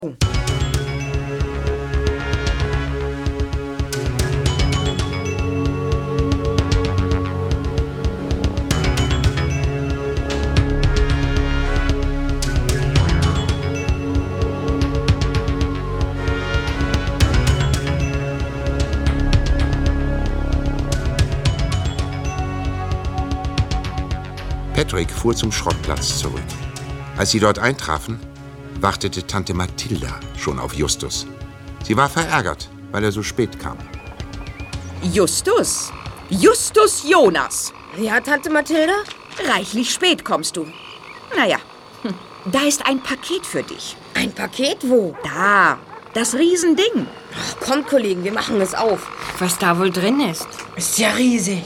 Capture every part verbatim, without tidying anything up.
Patrick fuhr zum Schrottplatz zurück. Als sie dort eintrafen, wartete Tante Mathilda schon auf Justus. Sie war verärgert, weil er so spät kam. Justus? Justus Jonas. Ja, Tante Mathilda? Reichlich spät kommst du. Naja, hm. Da ist ein Paket für dich. Ein Paket? Wo? Da, das Riesending. Ach, kommt, Kollegen, wir machen es auf. Was da wohl drin ist? Ist ja riesig.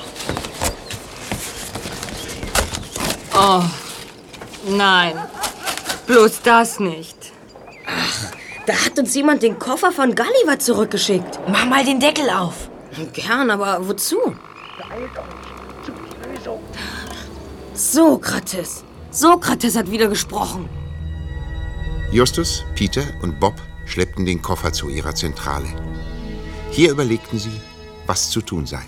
Oh, nein. Bloß das nicht. Ach, da hat uns jemand den Koffer von Gulliver zurückgeschickt. Mach mal den Deckel auf. Gern, aber wozu? Sokrates. Sokrates hat wieder gesprochen. Justus, Peter und Bob schleppten den Koffer zu ihrer Zentrale. Hier überlegten sie, was zu tun sei.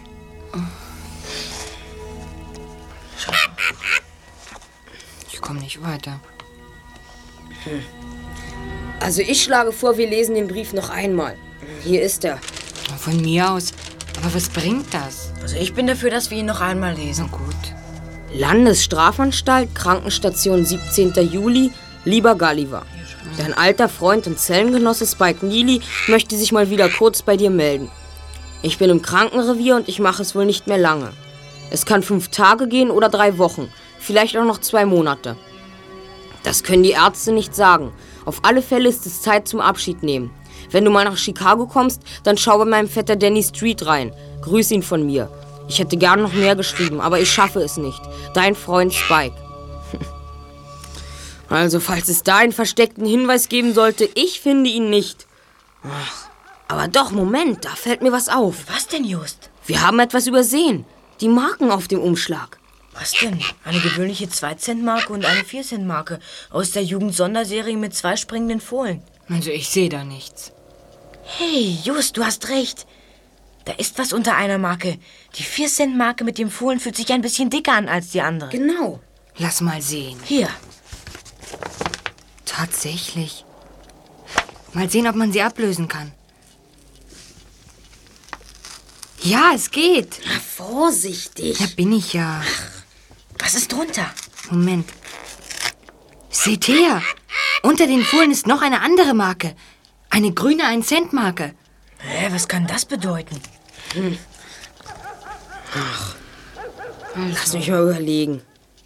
Ich komme nicht weiter. Hm. Also ich schlage vor, wir lesen den Brief noch einmal. Hier ist er. Von mir aus. Aber was bringt das? Also ich bin dafür, dass wir ihn noch einmal lesen. Na gut. Landesstrafanstalt, Krankenstation, siebzehnter Juli. Lieber Gulliver, dein alter Freund und Zellengenosse Spike Neely möchte sich mal wieder kurz bei dir melden. Ich bin im Krankenrevier und ich mache es wohl nicht mehr lange. Es kann fünf Tage gehen oder drei Wochen. Vielleicht auch noch zwei Monate. Das können die Ärzte nicht sagen. Auf alle Fälle ist es Zeit zum Abschied nehmen. Wenn du mal nach Chicago kommst, dann schau bei meinem Vetter Danny Street rein. Grüß ihn von mir. Ich hätte gern noch mehr geschrieben, aber ich schaffe es nicht. Dein Freund Spike. Also, falls es da einen versteckten Hinweis geben sollte, ich finde ihn nicht. Ach, aber doch, Moment, da fällt mir was auf. Was denn, Just? Wir haben etwas übersehen. Die Marken auf dem Umschlag. Was denn? Eine gewöhnliche zwei Cent Marke und eine vier Cent Marke aus der Jugend-Sonderserie mit zwei springenden Fohlen. Also ich sehe da nichts. Hey, Just, du hast recht. Da ist was unter einer Marke. Die vier Cent Marke mit dem Fohlen fühlt sich ein bisschen dicker an als die andere. Genau. Lass mal sehen. Hier. Tatsächlich. Mal sehen, ob man sie ablösen kann. Ja, es geht. Na, vorsichtig. Da bin ich ja. Ach, was ist drunter? Moment. Seht her. Unter den Fohlen ist noch eine andere Marke. Eine grüne ein Cent Marke. Hä, was kann das bedeuten? Hm. Ach, lass mich mal überlegen.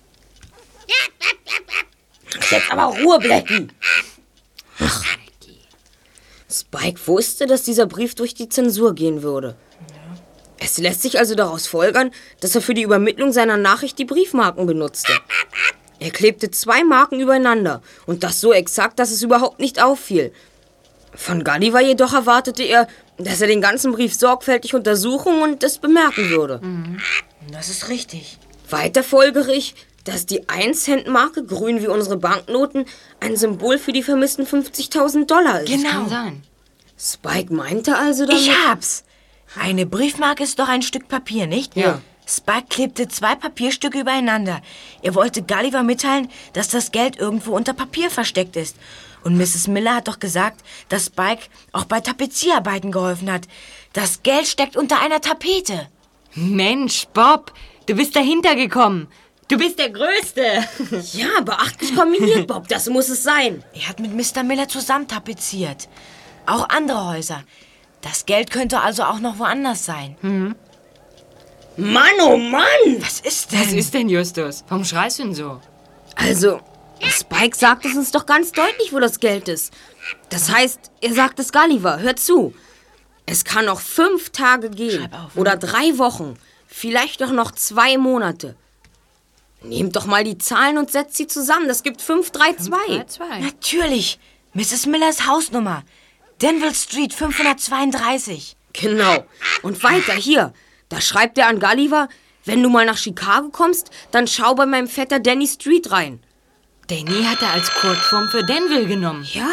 Jetzt aber Ruhe, Blackie. Ach. Spike wusste, dass dieser Brief durch die Zensur gehen würde. Es lässt sich also daraus folgern, dass er für die Übermittlung seiner Nachricht die Briefmarken benutzte. Er klebte zwei Marken übereinander und das so exakt, dass es überhaupt nicht auffiel. Von Gulliver jedoch erwartete er, dass er den ganzen Brief sorgfältig untersuchen und es bemerken würde. Mhm. Das ist richtig. Weiter folgere ich, dass die ein Cent Marke, grün wie unsere Banknoten, ein Symbol für die vermissten fünfzigtausend Dollar ist. Genau. Kann sein. Spike meinte also damit... Ich hab's. Eine Briefmarke ist doch ein Stück Papier, nicht? Ja. Spike klebte zwei Papierstücke übereinander. Er wollte Gulliver mitteilen, dass das Geld irgendwo unter Papier versteckt ist. Und Misses Miller hat doch gesagt, dass Spike auch bei Tapezierarbeiten geholfen hat. Das Geld steckt unter einer Tapete. Mensch, Bob, du bist dahinter gekommen. Du bist der Größte. Ja, beachtlich kombiniert, Bob. Das muss es sein. Er hat mit Mister Miller zusammen tapeziert. Auch andere Häuser. Das Geld könnte also auch noch woanders sein. Mhm. Mann, oh Mann! Was ist denn? Was ist denn, Justus? Warum schreist du denn so? Also, Spike sagt es uns doch ganz deutlich, wo das Geld ist. Das heißt, er sagt es Gulliver. Hör zu. Es kann noch fünf Tage gehen. Schreib auf. Oder drei Wochen. Vielleicht auch noch zwei Monate. Nehmt doch mal die Zahlen und setzt sie zusammen. Das gibt fünf drei zwei. Natürlich. Misses Millers Hausnummer. Denville Street fünfhundertzweiunddreißig. Genau. Und weiter, hier. Da schreibt er an Gulliver, wenn du mal nach Chicago kommst, dann schau bei meinem Vetter Danny Street rein. Danny hat er als Kurzform für Denville genommen. Ja,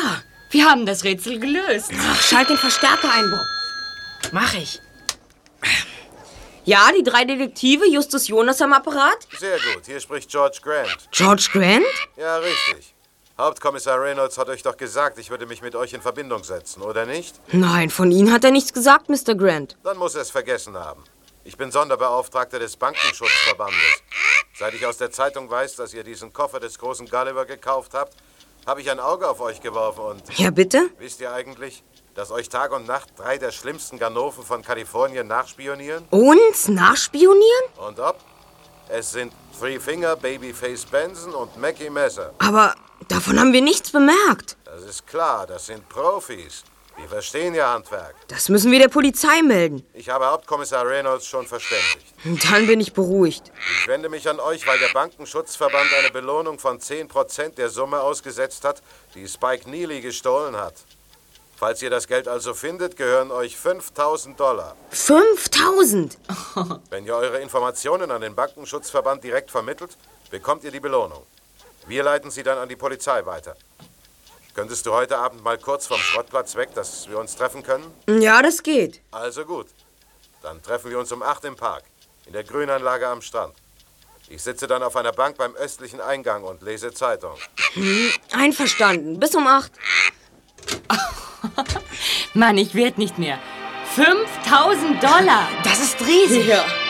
Wir haben das Rätsel gelöst. Ach, schalt den Verstärker ein, Bob. Mach ich. Ja, die drei Detektive, Justus Jonas am Apparat. Sehr gut, hier spricht George Grant. George Grant? Ja, richtig. Hauptkommissar Reynolds hat euch doch gesagt, ich würde mich mit euch in Verbindung setzen, oder nicht? Nein, von Ihnen hat er nichts gesagt, Mister Grant. Dann muss er es vergessen haben. Ich bin Sonderbeauftragter des Bankenschutzverbandes. Seit ich aus der Zeitung weiß, dass ihr diesen Koffer des großen Gulliver gekauft habt, habe ich ein Auge auf euch geworfen und... Ja, bitte? Wisst ihr eigentlich, dass euch Tag und Nacht drei der schlimmsten Ganoven von Kalifornien nachspionieren? Uns nachspionieren? Und ob? Es sind Three Finger, Babyface Benson und Mackie Messer. Aber davon haben wir nichts bemerkt. Das ist klar, das sind Profis. Die verstehen ihr Handwerk. Das müssen wir der Polizei melden. Ich habe Hauptkommissar Reynolds schon verständigt. Dann bin ich beruhigt. Ich wende mich an euch, weil der Bankenschutzverband eine Belohnung von zehn Prozent der Summe ausgesetzt hat, die Spike Neely gestohlen hat. Falls ihr das Geld also findet, gehören euch fünftausend Dollar. fünftausend? Wenn ihr eure Informationen an den Bankenschutzverband direkt vermittelt, bekommt ihr die Belohnung. Wir leiten sie dann an die Polizei weiter. Könntest du heute Abend mal kurz vom Schrottplatz weg, dass wir uns treffen können? Ja, das geht. Also gut. Dann treffen wir uns um acht im Park, in der Grünanlage am Strand. Ich sitze dann auf einer Bank beim östlichen Eingang und lese Zeitung. Hm, einverstanden. Bis um acht. Mann, ich werd nicht mehr. fünftausend Dollar! Das ist riesig. Ja.